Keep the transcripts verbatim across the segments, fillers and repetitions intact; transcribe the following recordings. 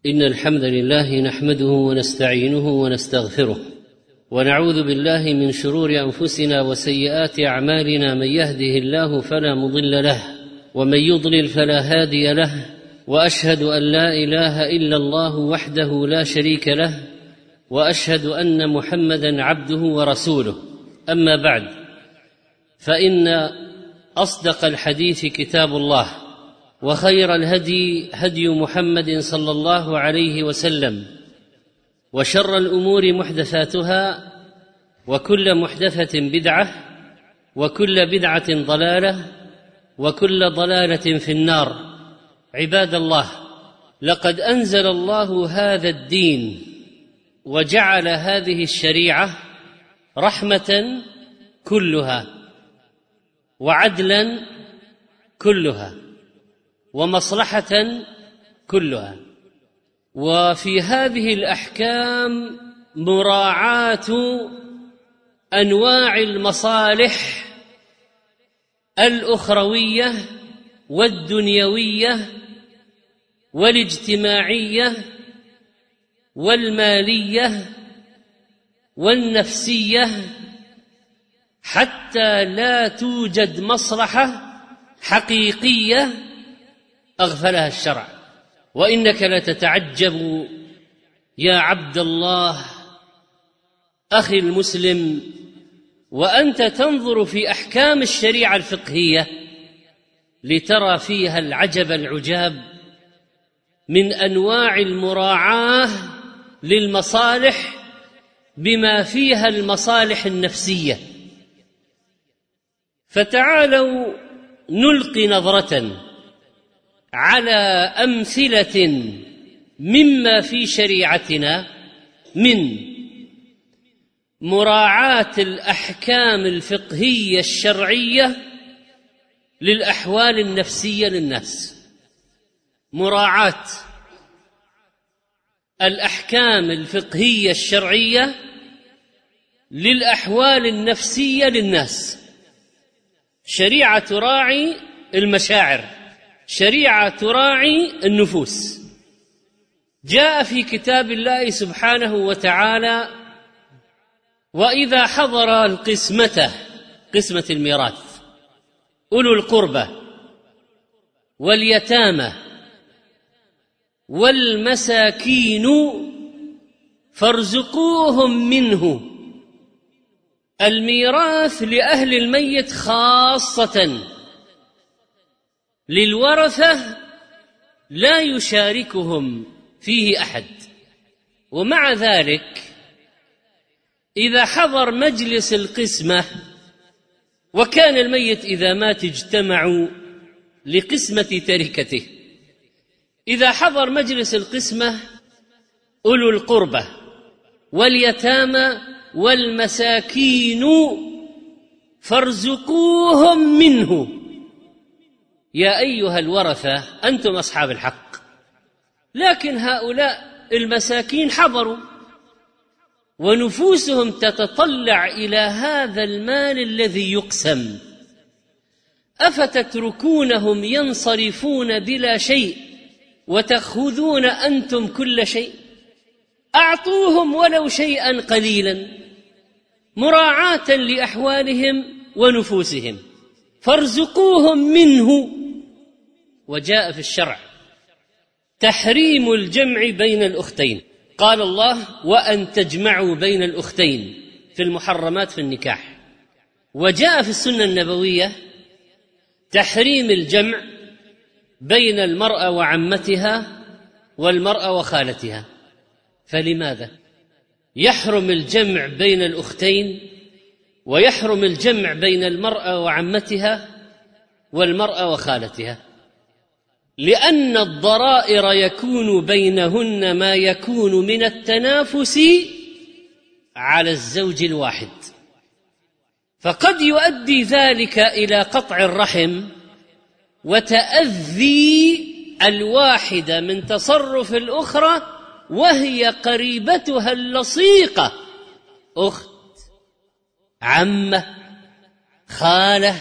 إن الحمد لله نحمده ونستعينه ونستغفره ونعوذ بالله من شرور أنفسنا وسيئات أعمالنا. من يهده الله فلا مضل له ومن يضلل فلا هادي له، وأشهد أن لا إله إلا الله وحده لا شريك له، وأشهد أن محمدًا عبده ورسوله. أما بعد، فإن أصدق الحديث كتاب الله، وخير الهدي هدي محمد صلى الله عليه وسلم، وشر الأمور محدثاتها، وكل محدثة بدعة، وكل بدعة ضلالة، وكل ضلالة في النار. عباد الله، لقد أنزل الله هذا الدين وجعل هذه الشريعة رحمة كلها، وعدلا كلها، ومصلحة كلها. وفي هذه الأحكام مراعاة أنواع المصالح الأخروية والدنيوية والاجتماعية والمالية والنفسية، حتى لا توجد مصلحة حقيقية أغفلها الشرع. وإنك لتتعجب يا عبد الله أخي المسلم، وأنت تنظر في أحكام الشريعة الفقهية لترى فيها العجب العجاب من أنواع المراعاة للمصالح، بما فيها المصالح النفسية. فتعالوا نلقي نظرة على أمثلة مما في شريعتنا من مراعاة الأحكام الفقهية الشرعية للأحوال النفسية للناس. مراعاة الأحكام الفقهية الشرعية للأحوال النفسية للناس. شريعة تراعي المشاعر، شريعة تراعي النفوس. جاء في كتاب الله سبحانه وتعالى: وإذا حضر القسمة، قسمة الميراث، أولو القربى واليتامى والمساكين فارزقوهم منه. الميراث لأهل الميت خاصة، للورثة لا يشاركهم فيه أحد. ومع ذلك إذا حضر مجلس القسمة، وكان الميت إذا مات اجتمعوا لقسمة تركته، إذا حضر مجلس القسمة أولو القربى واليتامى والمساكين فارزقوهم منه. يا أيها الورثة، أنتم أصحاب الحق، لكن هؤلاء المساكين حضروا ونفوسهم تتطلع إلى هذا المال الذي يقسم. أفتتركونهم ينصرفون بلا شيء وتأخذون أنتم كل شيء؟ أعطوهم ولو شيئا قليلا مراعاة لأحوالهم ونفوسهم، فارزقوهم منه. وجاء في الشرع تحريم الجمع بين الأختين. قال الله: وأن تجمعوا بين الأختين في المحرمات في النكاح. وجاء في السنة النبوية تحريم الجمع بين المرأة وعمتها والمرأة وخالتها. فلماذا يحرم الجمع بين الأختين ويحرم الجمع بين المرأة وعمتها والمرأة وخالتها؟ لأن الضرائر يكون بينهن ما يكون من التنافس على الزوج الواحد، فقد يؤدي ذلك إلى قطع الرحم وتأذي الواحدة من تصرف الأخرى، وهي قريبتها اللصيقة، أخت، عمة، خالة.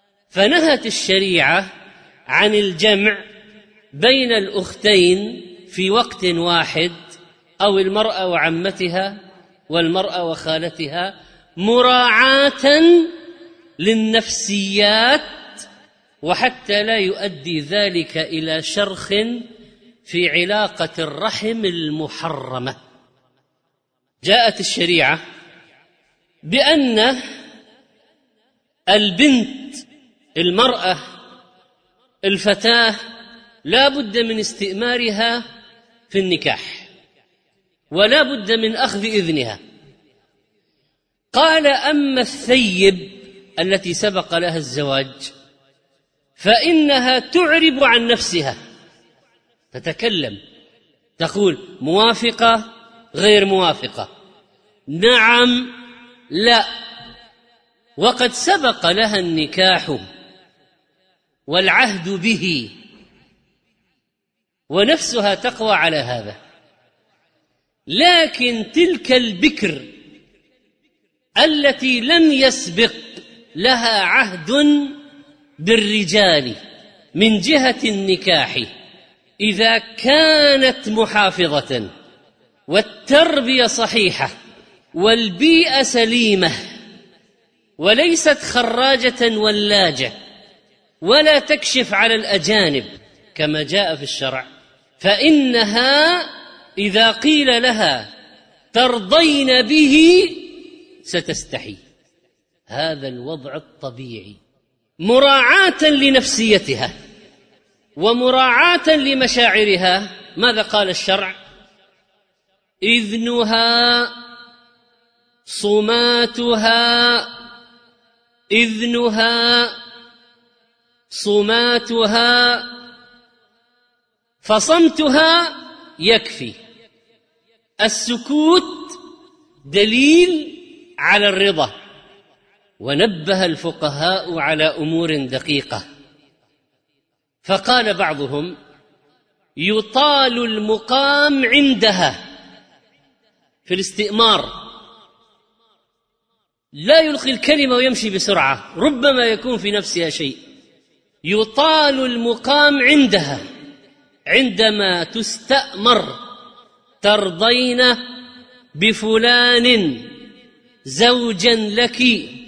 فنهت الشريعة عن الجمع بين الأختين في وقت واحد، أو المرأة وعمتها والمرأة وخالتها، مراعاة للنفسيات، وحتى لا يؤدي ذلك إلى شرخ في علاقة الرحم المحرمة. جاءت الشريعة بأن البنت، المرأة، الفتاة لا بد من استئمارها في النكاح، ولا بد من أخذ إذنها. قال: أما الثيب التي سبق لها الزواج فإنها تعرب عن نفسها، تتكلم، تقول موافقة، غير موافقة، نعم، لا، وقد سبق لها النكاح والعهد به، ونفسها تقوى على هذا. لكن تلك البكر التي لم يسبق لها عهد بالرجال من جهة النكاح، إذا كانت محافظة والتربية صحيحة والبيئة سليمة، وليست خراجة ولاجة، ولا تكشف على الأجانب كما جاء في الشرع، فإنها إذا قيل لها ترضين به ستستحي. هذا الوضع الطبيعي، مراعاة لنفسيتها ومراعاة لمشاعرها. ماذا قال الشرع؟ إذنها صماتها، إذنها صماتها، فصمتها يكفي. السكوت دليل على الرضا. ونبه الفقهاء على أمور دقيقة، فقال بعضهم: يطال المقام عندها في الاستئمار، لا يلقي الكلمة ويمشي بسرعة، ربما يكون في نفسها شيء. يطال المقام عندها عندما تستأمر: ترضين بفلان زوجا لك.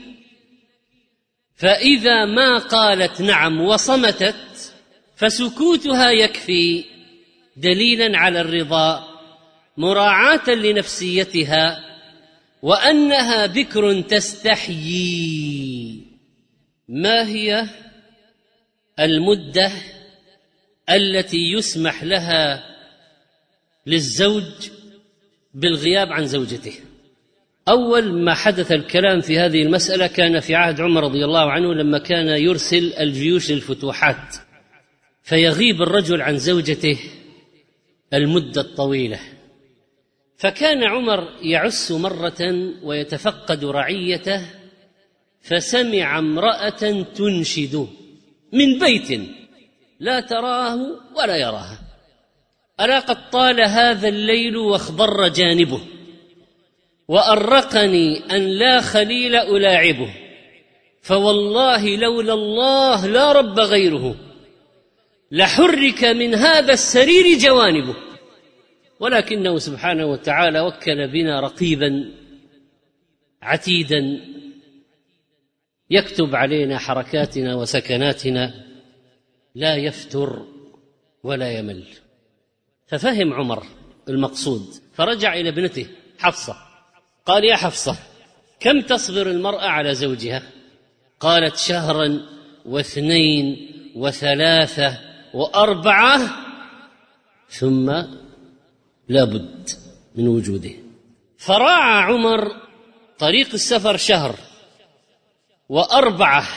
فإذا ما قالت نعم وصمتت فسكوتها يكفي دليلا على الرضا، مراعاة لنفسيتها، وأنها بكر تستحيي. ما هي المدة التي يسمح لها للزوج بالغياب عن زوجته؟ أول ما حدث الكلام في هذه المسألة كان في عهد عمر رضي الله عنه، لما كان يرسل الجيوش للفتوحات، فيغيب الرجل عن زوجته المدة الطويلة. فكان عمر يعس مرة ويتفقد رعيته، فسمع امرأة تنشد من بيت لا تراه ولا يراها: ألا قد طال هذا الليل واخضر جانبه، وأرقني أن لا خليل ألاعبه، فوالله لولا الله لا رب غيره، لحرك من هذا السرير جوانبه. ولكنه سبحانه وتعالى وكل بنا رقيبا عتيدا يكتب علينا حركاتنا وسكناتنا، لا يفتر ولا يمل. ففهم عمر المقصود، فرجع إلى ابنته حفصة، قال: يا حفصة، كم تصبر المرأة على زوجها؟ قالت: شهرا واثنين وثلاثة وأربعة، ثم لا بد من وجوده. فراعى عمر طريق السفر شهر وأربعة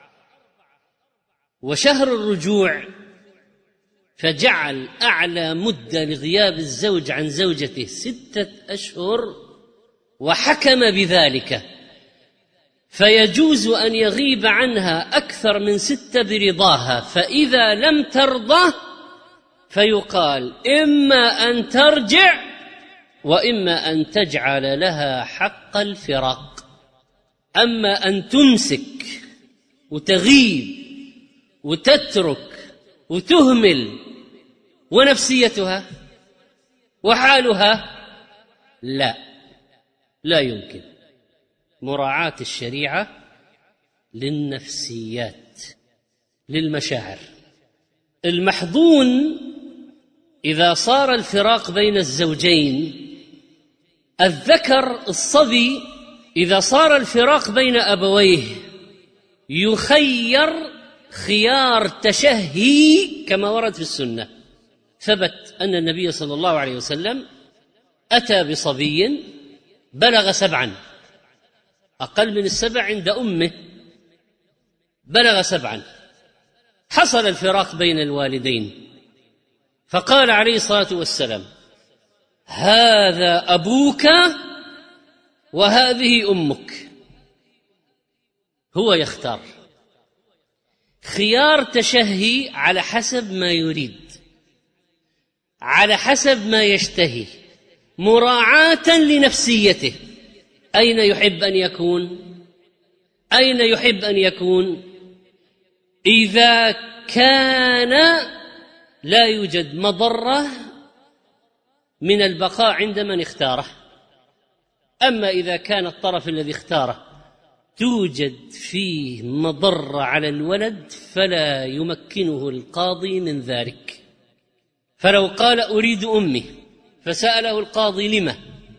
وشهر الرجوع، فجعل أعلى مدة لغياب الزوج عن زوجته ستة أشهر، وحكم بذلك، فيجوز أن يغيب عنها أكثر من ستة برضاها، فإذا لم ترضى فيقال: إما أن ترجع وإما أن تجعل لها حق الفراق. أما أن تمسك وتغيب وتترك وتهمل ونفسيتها وحالها لا لا يمكن. مراعاة الشريعة للنفسيات، للمشاعر. المحظون إذا صار الفراق بين الزوجين، الذكر الصبي إذا صار الفراق بين أبويه يخير خيار تشهي كما ورد في السنة. ثبت أن النبي صلى الله عليه وسلم أتى بصبي بلغ سبعا، أقل من السبع عند أمه، بلغ سبعا، حصل الفراق بين الوالدين، فقال عليه الصلاة والسلام: هذا أبوك وهذه أمك. هو يختار خيار تشهي على حسب ما يريد، على حسب ما يشتهي، مراعاة لنفسيته. أين يحب أن يكون؟ أين يحب أن يكون؟ إذا كان لا يوجد مضرة من البقاء عند من اختاره. أما إذا كان الطرف الذي اختاره توجد فيه مضرة على الولد فلا يمكنه القاضي من ذلك. فلو قال: أريد أمي، فسأله القاضي: لما؟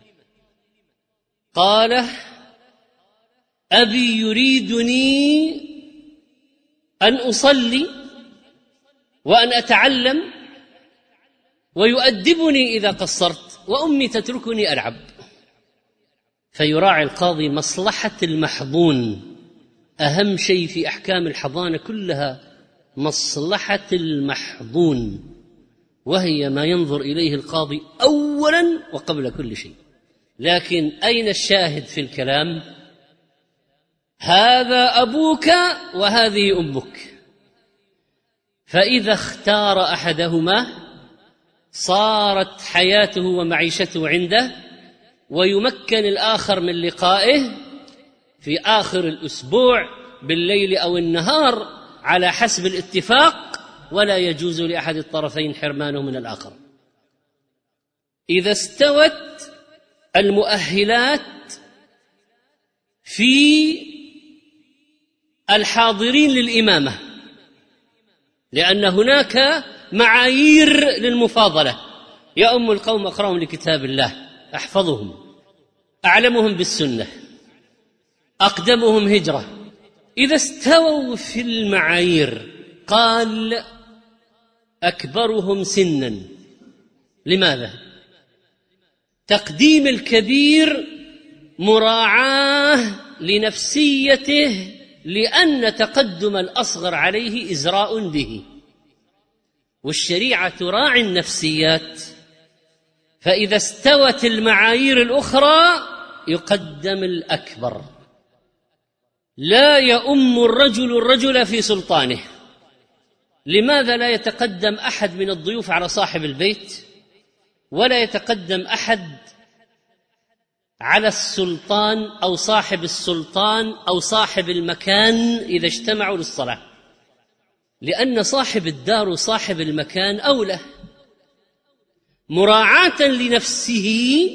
قال: أبي يريدني أن أصلي وأن أتعلم ويؤدبني إذا قصرت، وأمي تتركني ألعب. فيراعي القاضي مصلحة المحظون. أهم شيء في أحكام الحضانة كلها مصلحة المحظون، وهي ما ينظر إليه القاضي أولا وقبل كل شيء. لكن أين الشاهد في الكلام؟ هذا أبوك وهذه أمك. فإذا اختار أحدهما صارت حياته ومعيشته عنده، ويمكن الآخر من لقائه في آخر الأسبوع بالليل أو النهار على حسب الاتفاق، ولا يجوز لأحد الطرفين حرمانه من الآخر. إذا استوت المؤهلات في الحاضرين للإمامة، لأن هناك معايير للمفاضلة: يا أم القوم أقرأهم لكتاب الله، أحفظهم، أعلمهم بالسنة، أقدمهم هجرة. إذا استووا في المعايير قال: أكبرهم سنا. لماذا؟ تقديم الكبير مراعاة لنفسيته، لأن تقدم الأصغر عليه إزراء به، والشريعة تراعي النفسيات. فإذا استوت المعايير الأخرى يقدم الأكبر. لا يؤم الرجل الرجل في سلطانه. لماذا لا يتقدم أحد من الضيوف على صاحب البيت، ولا يتقدم أحد على السلطان أو صاحب السلطان أو صاحب المكان إذا اجتمعوا للصلاة؟ لأن صاحب الدار وصاحب المكان أولى. مراعاة لنفسه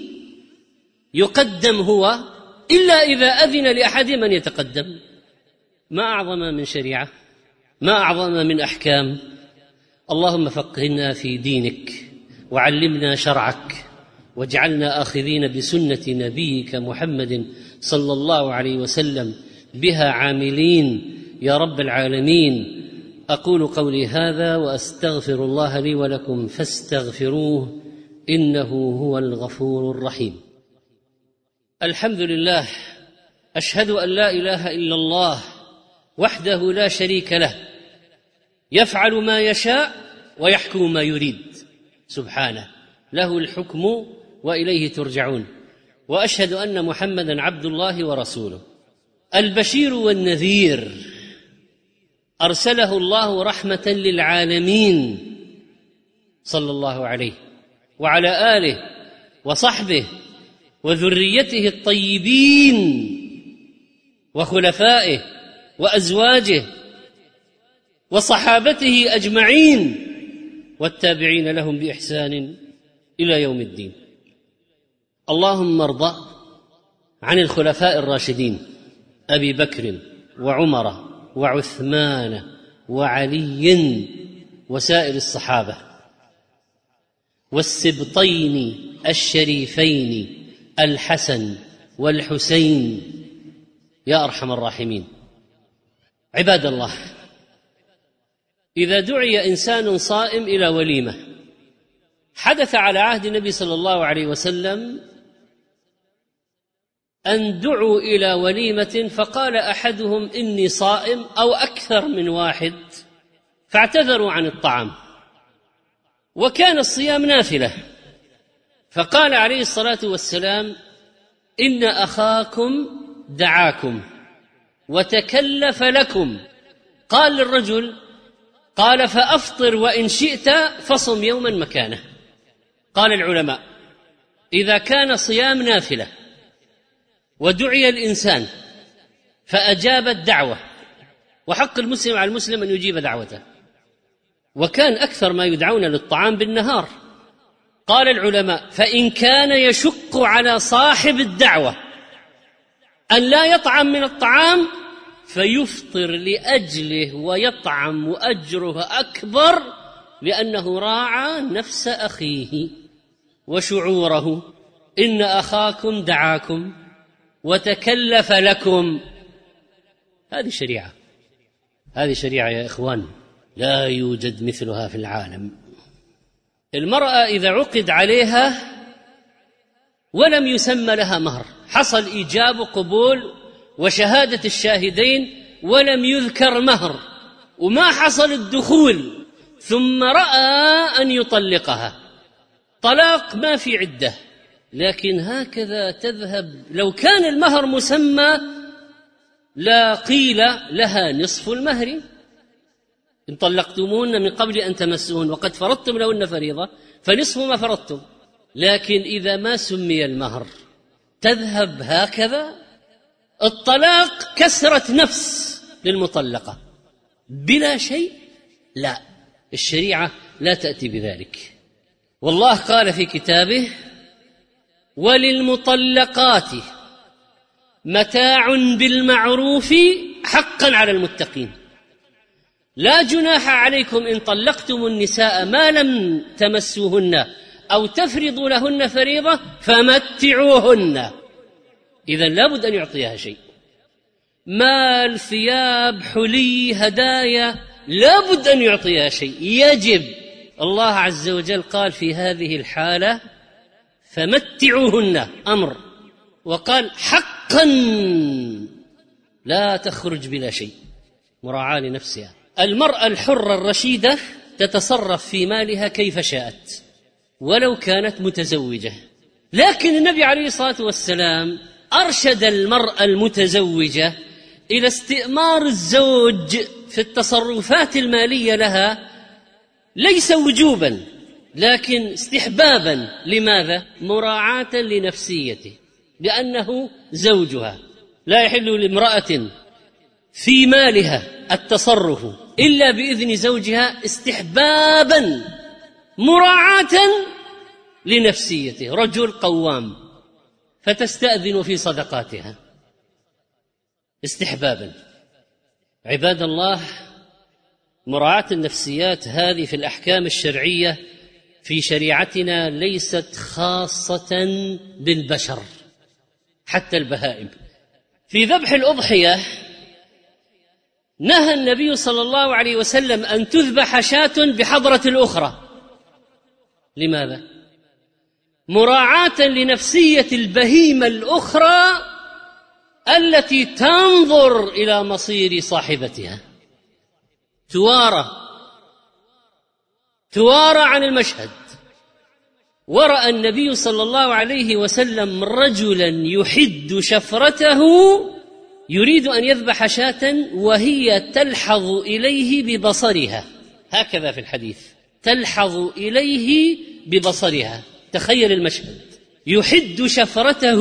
يقدم هو، إلا إذا أذن لأحد من يتقدم. ما أعظم من شريعة، ما أعظم من أحكام. اللهم فقهنا في دينك وعلمنا شرعك، واجعلنا آخذين بسنة نبيك محمد صلى الله عليه وسلم بها عاملين يا رب العالمين. أقول قولي هذا وأستغفر الله لي ولكم فاستغفروه إنه هو الغفور الرحيم. الحمد لله، أشهد أن لا إله إلا الله وحده لا شريك له، يفعل ما يشاء ويحكم ما يريد سبحانه، له الحكم وإليه ترجعون. وأشهد أن محمدًا عبد الله ورسوله، البشير والنذير، أرسله الله رحمة للعالمين، صلى الله عليه وعلى آله وصحبه وذريته الطيبين وخلفائه وأزواجه وصحابته أجمعين والتابعين لهم بإحسان إلى يوم الدين. اللهم ارض عن الخلفاء الراشدين أبي بكر وعمر وعثمان وعلي وسائر الصحابة والسبطين الشريفين الحسن والحسين يا أرحم الراحمين. عباد الله، إذا دعي إنسان صائم إلى وليمة، حدث على عهد النبي صلى الله عليه وسلم أن دعوا إلى وليمة فقال أحدهم إني صائم، أو أكثر من واحد، فاعتذروا عن الطعام، وكان الصيام نافلة، فقال عليه الصلاة والسلام إن أخاكم دعاكم وتكلف لكم. قال للرجل، قال فأفطر وإن شئت فصم يوما مكانه. قال العلماء إذا كان صيام نافلة ودعي الإنسان فأجاب الدعوة، وحق المسلم على المسلم أن يجيب دعوته، وكان أكثر ما يدعون للطعام بالنهار. قال العلماء فإن كان يشق على صاحب الدعوة أن لا يطعم من الطعام فيفطر لأجله ويطعم وأجره أكبر، لأنه راعى نفس أخيه وشعوره. إن أخاكم دعاكم وتكلف لكم. هذه شريعة، هذه شريعة يا إخوان لا يوجد مثلها في العالم. المرأة إذا عقد عليها ولم يسمى لها مهر، حصل إيجاب وقبول وشهادة الشاهدين ولم يذكر مهر وما حصل الدخول، ثم رأى أن يطلقها، طلاق ما في عدة، لكن هكذا تذهب. لو كان المهر مسمى لا قيل لها نصف المهر، إن طلقتموهن من قبل أن تمسوهن وقد فرضتم لهن فريضة فنصف ما فرضتم. لكن إذا ما سمي المهر تذهب هكذا. الطلاق كسرة نفس للمطلقة بلا شيء، لا، الشريعة لا تأتي بذلك. والله قال في كتابه وللمطلقات متاع بالمعروف حقا على المتقين. لا جناح عليكم إن طلقتم النساء ما لم تمسوهن أو تفرضوا لهن فريضة فمتعوهن. إذن لابد أن يعطيها شيء، مال، ثياب، حلي، هدايا، لابد أن يعطيها شيء، يجب. الله عز وجل قال في هذه الحالة فمتعوهن أمر، وقال حقا لا تخرج بلا شيء، مراعاة لنفسها. المرأة الحرة الرشيدة تتصرف في مالها كيف شاءت ولو كانت متزوجة، لكن النبي عليه الصلاة والسلام أرشد المرأة المتزوجة إلى استئمار الزوج في التصرفات المالية لها، ليس وجوبا لكن استحبابا. لماذا؟ مراعاة لنفسيته، لأنه زوجها. لا يحل لامرأة في مالها التصرف إلا بإذن زوجها استحبابا مراعاة لنفسيته. رجل قوام فتستأذن في صدقاتها استحبابا. عباد الله، مراعاة النفسيات هذه في الأحكام الشرعية في شريعتنا ليست خاصة بالبشر، حتى البهائم. في ذبح الأضحية نهى النبي صلى الله عليه وسلم أن تذبح شاة بحضرة الأخرى. لماذا؟ مراعاة لنفسية البهيمة الأخرى التي تنظر إلى مصير صاحبتها، توارى توارى عن المشهد. ورأى النبي صلى الله عليه وسلم رجلا يحد شفرته يريد أن يذبح شاة وهي تلحظ إليه ببصرها، هكذا في الحديث، تلحظ إليه ببصرها. تخيل المشهد، يحد شفرته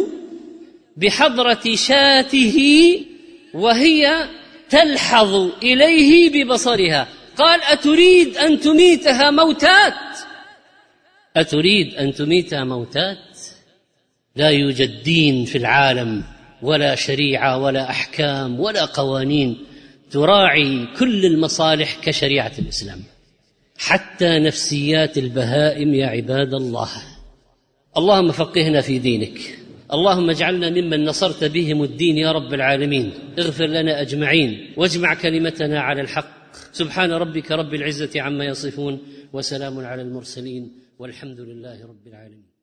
بحضرة شاته وهي تلحظ إليه ببصرها. قال أتريد أن تميتها موتات؟ أتريد أن تميت موتات؟ لا يوجد دين في العالم ولا شريعة ولا أحكام ولا قوانين تراعي كل المصالح كشريعة الإسلام، حتى نفسيات البهائم يا عباد الله. اللهم فقهنا في دينك، اللهم اجعلنا ممن نصرت بهم الدين يا رب العالمين. اغفر لنا أجمعين واجمع كلمتنا على الحق. سبحان ربك رب العزة عما يصفون، وسلام على المرسلين، والحمد لله رب العالمين.